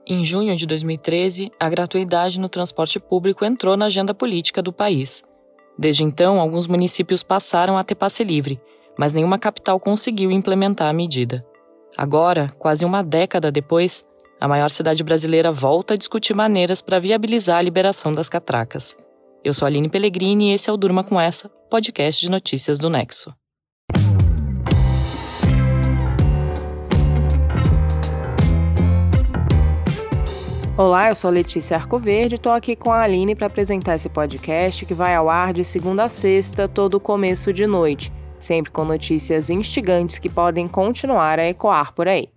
Em junho de 2013, a gratuidade no transporte público entrou na agenda política do país. Desde então, alguns municípios passaram a ter passe livre, mas nenhuma capital conseguiu implementar a medida. Agora, quase uma década depois, a maior cidade brasileira volta a discutir maneiras para viabilizar a liberação das catracas. Eu sou a Aline Pellegrini e esse é o Durma Com Essa, podcast de notícias do Nexo. Olá, eu sou a Letícia Arcoverde e estou aqui com a Aline para apresentar esse podcast que vai ao ar de segunda a sexta, todo começo de noite, sempre com notícias instigantes que podem continuar a ecoar por aí.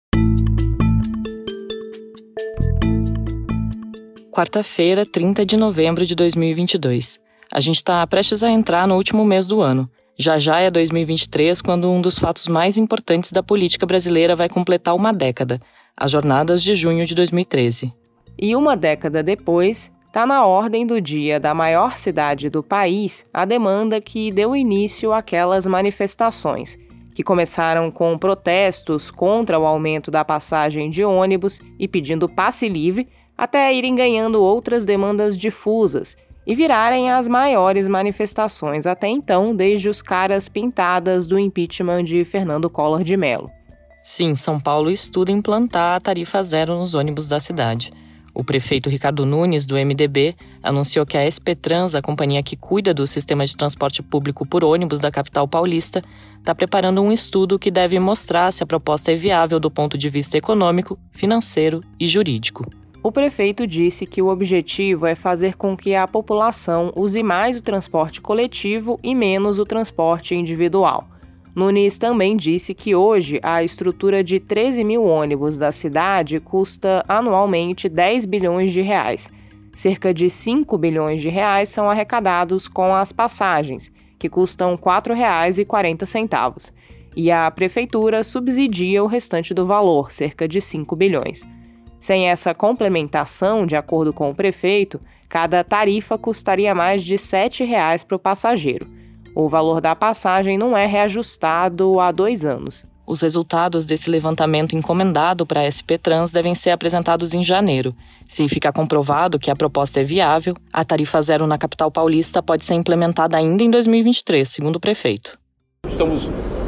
Quarta-feira, 30 de novembro de 2022. A gente está prestes a entrar no último mês do ano. Já é 2023, quando um dos fatos mais importantes da política brasileira vai completar uma década, as jornadas de junho de 2013. E uma década depois, está na ordem do dia da maior cidade do país a demanda que deu início àquelas manifestações, que começaram com protestos contra o aumento da passagem de ônibus e pedindo passe livre, até irem ganhando outras demandas difusas e virarem as maiores manifestações até então, desde os caras pintadas do impeachment de Fernando Collor de Mello. Sim, São Paulo estuda implantar a tarifa zero nos ônibus da cidade. O prefeito Ricardo Nunes, do MDB, anunciou que a SP Trans, a companhia que cuida do sistema de transporte público por ônibus da capital paulista, está preparando um estudo que deve mostrar se a proposta é viável do ponto de vista econômico, financeiro e jurídico. O prefeito disse que o objetivo é fazer com que a população use mais o transporte coletivo e menos o transporte individual. Nunes também disse que hoje a estrutura de 13 mil ônibus da cidade custa anualmente 10 bilhões de reais. Cerca de 5 bilhões de reais são arrecadados com as passagens, que custam R$ 4,40. E a prefeitura subsidia o restante do valor, cerca de 5 bilhões. Sem essa complementação, de acordo com o prefeito, cada tarifa custaria mais de R$ 7 para o passageiro. O valor da passagem não é reajustado há 2 anos. Os resultados desse levantamento encomendado para a SP Trans devem ser apresentados em janeiro. Se ficar comprovado que a proposta é viável, a tarifa zero na capital paulista pode ser implementada ainda em 2023, segundo o prefeito. Estamos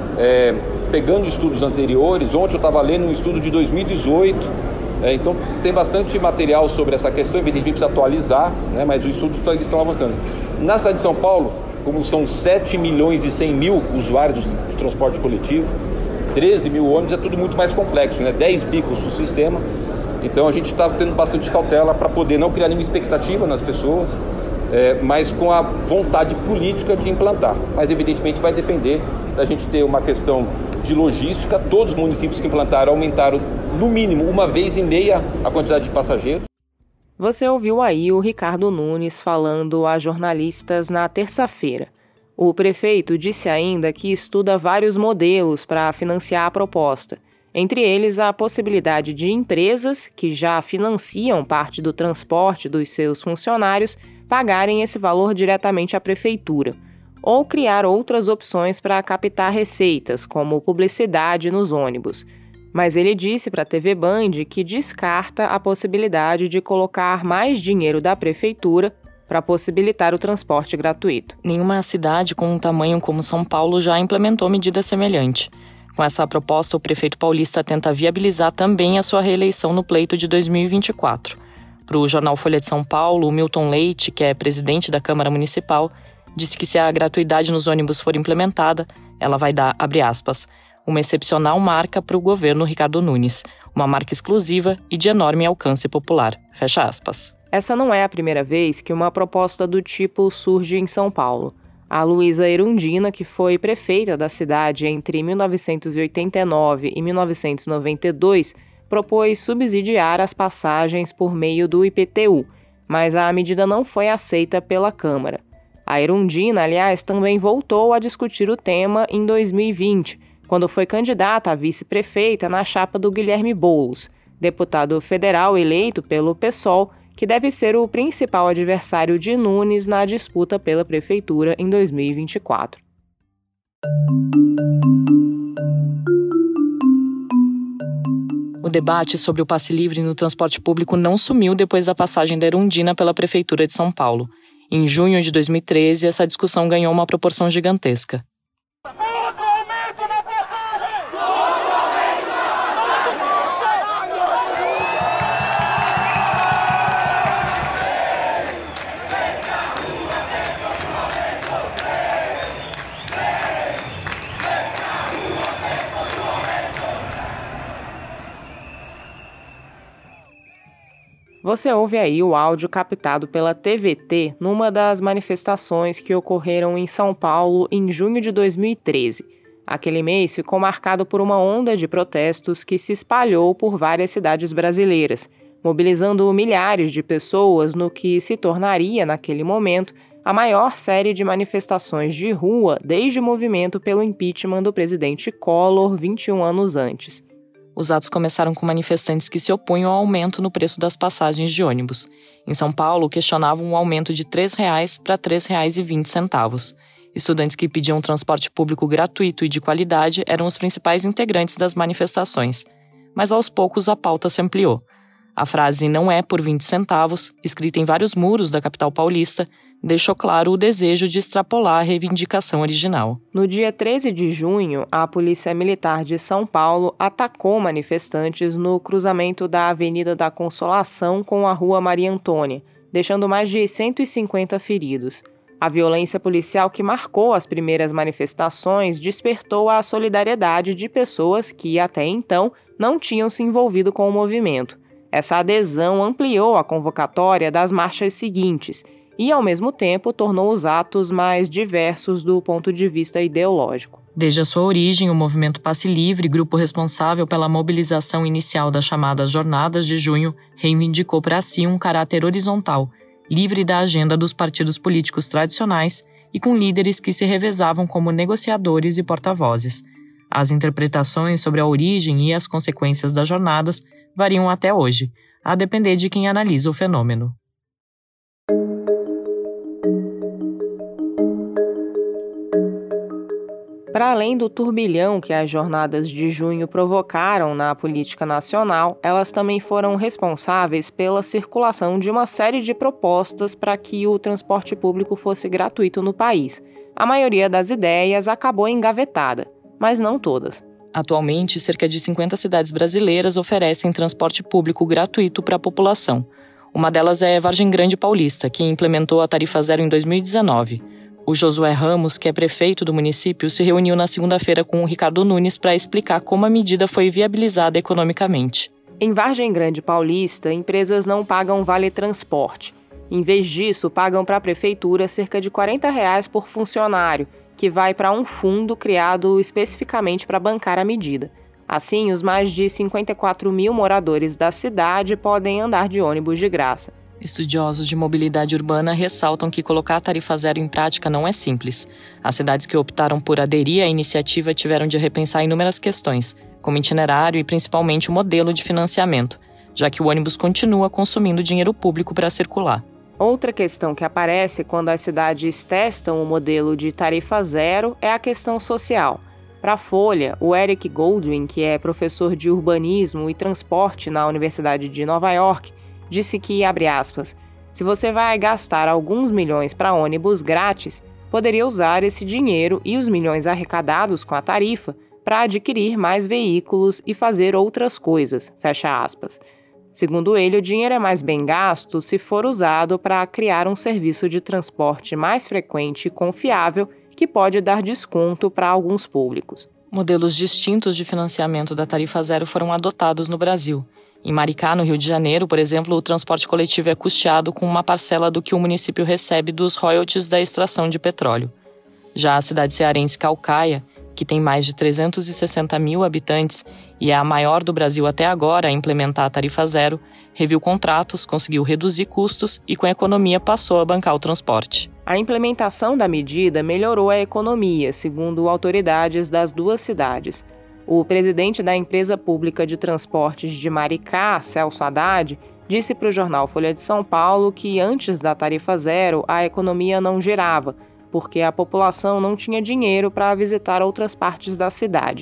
pegando estudos anteriores. Ontem eu estava lendo um estudo de 2018. Então tem bastante material sobre essa questão, evidentemente precisa atualizar, mas os estudos estão avançando. Na cidade de São Paulo, como são 7 milhões e 100 mil usuários de transporte coletivo, 13 mil ônibus, é tudo muito mais complexo, 10 bicos no sistema. Então a gente está tendo bastante cautela para poder não criar nenhuma expectativa nas pessoas, mas com a vontade política de implantar. Mas evidentemente vai depender da gente ter uma questão de logística. Todos os municípios que implantaram aumentaram no mínimo 1,5 vezes a quantidade de passageiros. Você ouviu aí o Ricardo Nunes falando a jornalistas na terça-feira. O prefeito disse ainda que estuda vários modelos para financiar a proposta, entre eles a possibilidade de empresas que já financiam parte do transporte dos seus funcionários pagarem esse valor diretamente à prefeitura, ou criar outras opções para captar receitas, como publicidade nos ônibus. Mas ele disse para a TV Band que descarta a possibilidade de colocar mais dinheiro da prefeitura para possibilitar o transporte gratuito. Nenhuma cidade com um tamanho como São Paulo já implementou medida semelhante. Com essa proposta, o prefeito paulista tenta viabilizar também a sua reeleição no pleito de 2024. Para o jornal Folha de São Paulo, o Milton Leite, que é presidente da Câmara Municipal, disse que se a gratuidade nos ônibus for implementada, ela vai dar, abre aspas, uma excepcional marca para o governo Ricardo Nunes, uma marca exclusiva e de enorme alcance popular, fecha aspas. Essa não é a primeira vez que uma proposta do tipo surge em São Paulo. A Luísa Erundina, que foi prefeita da cidade entre 1989 e 1992, propôs subsidiar as passagens por meio do IPTU, mas a medida não foi aceita pela Câmara. A Erundina, aliás, também voltou a discutir o tema em 2020, quando foi candidata a vice-prefeita na chapa do Guilherme Boulos, deputado federal eleito pelo PSOL, que deve ser o principal adversário de Nunes na disputa pela prefeitura em 2024. O debate sobre o passe livre no transporte público não sumiu depois da passagem da Erundina pela Prefeitura de São Paulo. Em junho de 2013, essa discussão ganhou uma proporção gigantesca. Você ouve aí o áudio captado pela TVT numa das manifestações que ocorreram em São Paulo em junho de 2013. Aquele mês ficou marcado por uma onda de protestos que se espalhou por várias cidades brasileiras, mobilizando milhares de pessoas no que se tornaria, naquele momento, a maior série de manifestações de rua desde o movimento pelo impeachment do presidente Collor 21 anos antes. Os atos começaram com manifestantes que se opunham ao aumento no preço das passagens de ônibus. Em São Paulo, questionavam um aumento de R$ 3,00 para R$ 3,20. Estudantes que pediam transporte público gratuito e de qualidade eram os principais integrantes das manifestações. Mas aos poucos a pauta se ampliou. A frase "não é por 20 centavos", escrita em vários muros da capital paulista, deixou claro o desejo de extrapolar a reivindicação original. No dia 13 de junho, a Polícia Militar de São Paulo atacou manifestantes no cruzamento da Avenida da Consolação com a Rua Maria Antônia, deixando mais de 150 feridos. A violência policial que marcou as primeiras manifestações despertou a solidariedade de pessoas que, até então, não tinham se envolvido com o movimento. Essa adesão ampliou a convocatória das marchas seguintes e, ao mesmo tempo, tornou os atos mais diversos do ponto de vista ideológico. Desde a sua origem, o Movimento Passe Livre, grupo responsável pela mobilização inicial das chamadas Jornadas de Junho, reivindicou para si um caráter horizontal, livre da agenda dos partidos políticos tradicionais e com líderes que se revezavam como negociadores e porta-vozes. As interpretações sobre a origem e as consequências das jornadas variam até hoje, a depender de quem analisa o fenômeno. Para além do turbilhão que as jornadas de junho provocaram na política nacional, elas também foram responsáveis pela circulação de uma série de propostas para que o transporte público fosse gratuito no país. A maioria das ideias acabou engavetada, mas não todas. Atualmente, cerca de 50 cidades brasileiras oferecem transporte público gratuito para a população. Uma delas é Vargem Grande Paulista, que implementou a tarifa zero em 2019. O Josué Ramos, que é prefeito do município, se reuniu na segunda-feira com o Ricardo Nunes para explicar como a medida foi viabilizada economicamente. Em Vargem Grande Paulista, empresas não pagam vale-transporte. Em vez disso, pagam para a prefeitura cerca de R$ 40 por funcionário, que vai para um fundo criado especificamente para bancar a medida. Assim, os mais de 54 mil moradores da cidade podem andar de ônibus de graça. Estudiosos de mobilidade urbana ressaltam que colocar a tarifa zero em prática não é simples. As cidades que optaram por aderir à iniciativa tiveram de repensar inúmeras questões, como itinerário e principalmente o modelo de financiamento, já que o ônibus continua consumindo dinheiro público para circular. Outra questão que aparece quando as cidades testam o modelo de tarifa zero é a questão social. Para a Folha, o Eric Goldwyn, que é professor de urbanismo e transporte na Universidade de Nova York, disse que, abre aspas, se você vai gastar alguns milhões para ônibus grátis, poderia usar esse dinheiro e os milhões arrecadados com a tarifa para adquirir mais veículos e fazer outras coisas, fecha aspas. Segundo ele, o dinheiro é mais bem gasto se for usado para criar um serviço de transporte mais frequente e confiável que pode dar desconto para alguns públicos. Modelos distintos de financiamento da tarifa zero foram adotados no Brasil. Em Maricá, no Rio de Janeiro, por exemplo, o transporte coletivo é custeado com uma parcela do que o município recebe dos royalties da extração de petróleo. Já a cidade cearense Caucaia, que tem mais de 360 mil habitantes e é a maior do Brasil até agora a implementar a tarifa zero, reviu contratos, conseguiu reduzir custos e com a economia passou a bancar o transporte. A implementação da medida melhorou a economia, segundo autoridades das duas cidades. O presidente da empresa pública de transportes de Maricá, Celso Haddad, disse para o jornal Folha de São Paulo que antes da tarifa zero a economia não girava, porque a população não tinha dinheiro para visitar outras partes da cidade.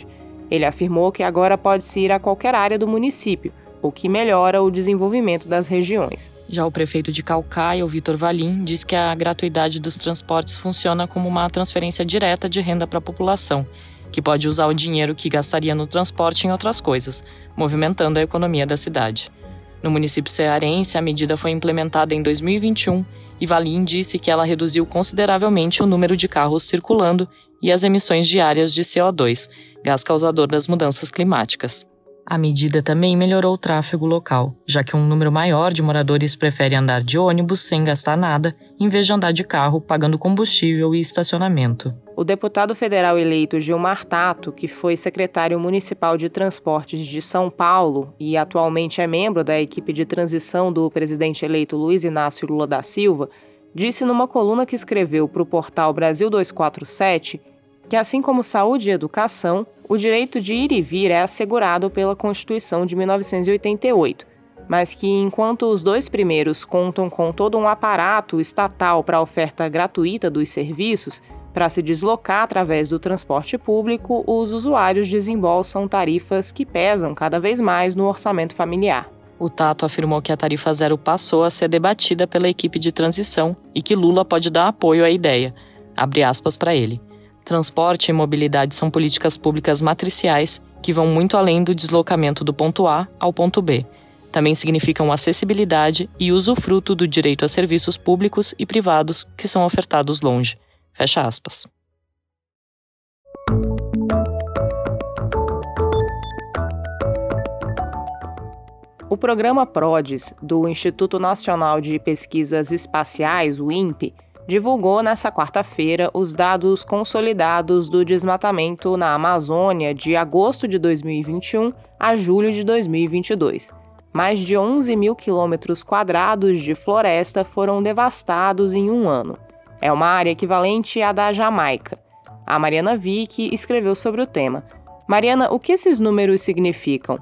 Ele afirmou que agora pode-se ir a qualquer área do município, o que melhora o desenvolvimento das regiões. Já o prefeito de Caucaia, o Vitor Valim, diz que a gratuidade dos transportes funciona como uma transferência direta de renda para a população, que pode usar o dinheiro que gastaria no transporte em outras coisas, movimentando a economia da cidade. No município cearense, a medida foi implementada em 2021 e Valim disse que ela reduziu consideravelmente o número de carros circulando e as emissões diárias de CO2, gás causador das mudanças climáticas. A medida também melhorou o tráfego local, já que um número maior de moradores prefere andar de ônibus sem gastar nada, em vez de andar de carro pagando combustível e estacionamento. O deputado federal eleito Gilmar Tato, que foi secretário municipal de transportes de São Paulo e atualmente é membro da equipe de transição do presidente eleito Luiz Inácio Lula da Silva, disse numa coluna que escreveu para o portal Brasil 247 que, assim como saúde e educação, o direito de ir e vir é assegurado pela Constituição de 1988, mas que, enquanto os dois primeiros contam com todo um aparato estatal para a oferta gratuita dos serviços, para se deslocar através do transporte público, os usuários desembolsam tarifas que pesam cada vez mais no orçamento familiar. O Tato afirmou que a tarifa zero passou a ser debatida pela equipe de transição e que Lula pode dar apoio à ideia. Abre aspas para ele. Transporte e mobilidade são políticas públicas matriciais que vão muito além do deslocamento do ponto A ao ponto B. Também significam acessibilidade e usufruto do direito a serviços públicos e privados que são ofertados longe. Fecha aspas. O programa PRODES, do Instituto Nacional de Pesquisas Espaciais, o INPE, divulgou nesta quarta-feira os dados consolidados do desmatamento na Amazônia de agosto de 2021 a julho de 2022. Mais de 11 mil quilômetros quadrados de floresta foram devastados em um ano. É uma área equivalente à da Jamaica. A Mariana Vick escreveu sobre o tema. Mariana, o que esses números significam?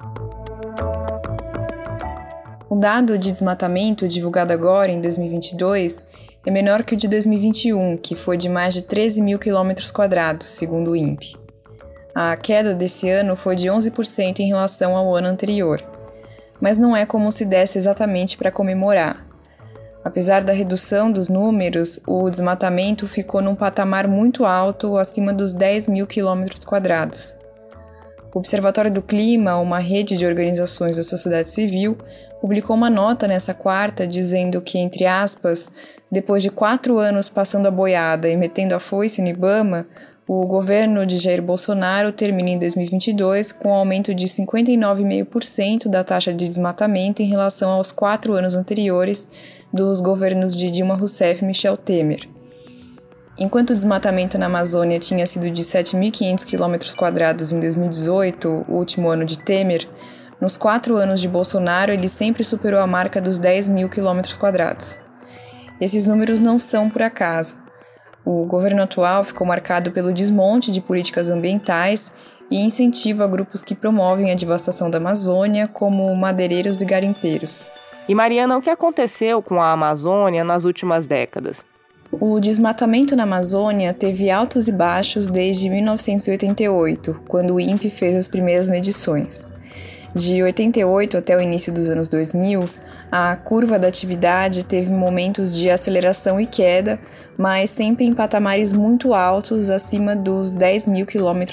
O dado de desmatamento divulgado agora, em 2022, é menor que o de 2021, que foi de mais de 13 mil quilômetros quadrados, segundo o INPE. A queda desse ano foi de 11% em relação ao ano anterior, mas não é como se desse exatamente para comemorar. Apesar da redução dos números, o desmatamento ficou num patamar muito alto, acima dos 10 mil quilômetros quadrados. O Observatório do Clima, uma rede de organizações da sociedade civil, publicou uma nota nessa quarta dizendo que, entre aspas, depois de 4 anos passando a boiada e metendo a foice no Ibama, o governo de Jair Bolsonaro termina em 2022 com um aumento de 59,5% da taxa de desmatamento em relação aos 4 anos anteriores dos governos de Dilma Rousseff e Michel Temer. Enquanto o desmatamento na Amazônia tinha sido de 7.500 km² em 2018, o último ano de Temer, nos 4 anos de Bolsonaro ele sempre superou a marca dos 10 mil km². Esses números não são por acaso. O governo atual ficou marcado pelo desmonte de políticas ambientais e incentivo a grupos que promovem a devastação da Amazônia, como madeireiros e garimpeiros. E Mariana, o que aconteceu com a Amazônia nas últimas décadas? O desmatamento na Amazônia teve altos e baixos desde 1988, quando o INPE fez as primeiras medições. De 88 até o início dos anos 2000, a curva da atividade teve momentos de aceleração e queda, mas sempre em patamares muito altos, acima dos 10 mil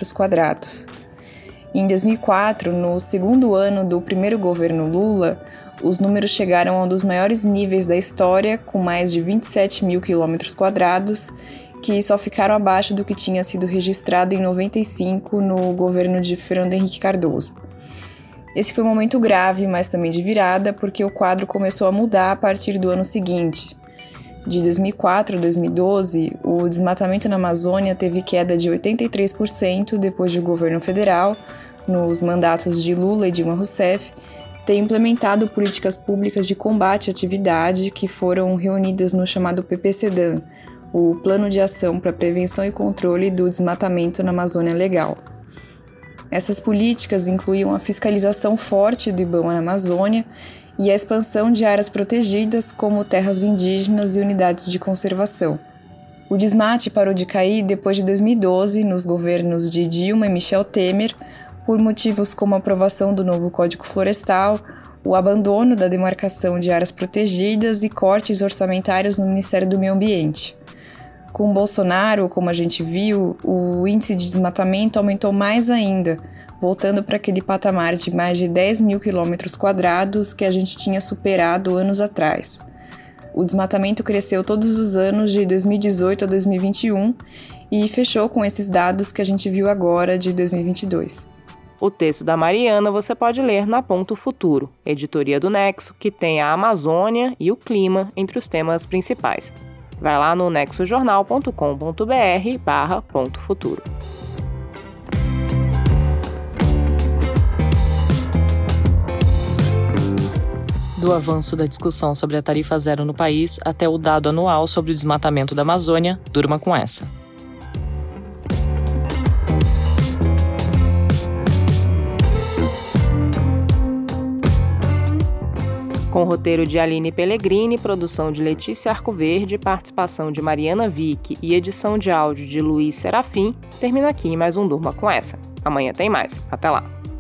km². Em 2004, no segundo ano do primeiro governo Lula, os números chegaram a um dos maiores níveis da história, com mais de 27 mil km², que só ficaram abaixo do que tinha sido registrado em 95 no governo de Fernando Henrique Cardoso. Esse foi um momento grave, mas também de virada, porque o quadro começou a mudar a partir do ano seguinte. De 2004 a 2012, o desmatamento na Amazônia teve queda de 83% depois do governo federal, nos mandatos de Lula e Dilma Rousseff, ter implementado políticas públicas de combate à atividade que foram reunidas no chamado PPCDAM, o Plano de Ação para Prevenção e Controle do Desmatamento na Amazônia Legal. Essas políticas incluíam a fiscalização forte do Ibama na Amazônia e a expansão de áreas protegidas como terras indígenas e unidades de conservação. O desmate parou de cair depois de 2012, nos governos de Dilma e Michel Temer, por motivos como a aprovação do novo Código Florestal, o abandono da demarcação de áreas protegidas e cortes orçamentários no Ministério do Meio Ambiente. Com Bolsonaro, como a gente viu, o índice de desmatamento aumentou mais ainda, voltando para aquele patamar de mais de 10 mil quilômetros quadrados que a gente tinha superado anos atrás. O desmatamento cresceu todos os anos de 2018 a 2021 e fechou com esses dados que a gente viu agora de 2022. O texto da Mariana você pode ler na Ponto Futuro, editoria do Nexo, que tem a Amazônia e o clima entre os temas principais. Vai lá no nexojornal.com.br/Ponto Futuro. Do avanço da discussão sobre a tarifa zero no país até o dado anual sobre o desmatamento da Amazônia, durma com essa. Com roteiro de Aline Pellegrini, produção de Letícia Arcoverde, participação de Mariana Vick e edição de áudio de Luiz Serafim, termina aqui mais um Durma com essa. Amanhã tem mais. Até lá!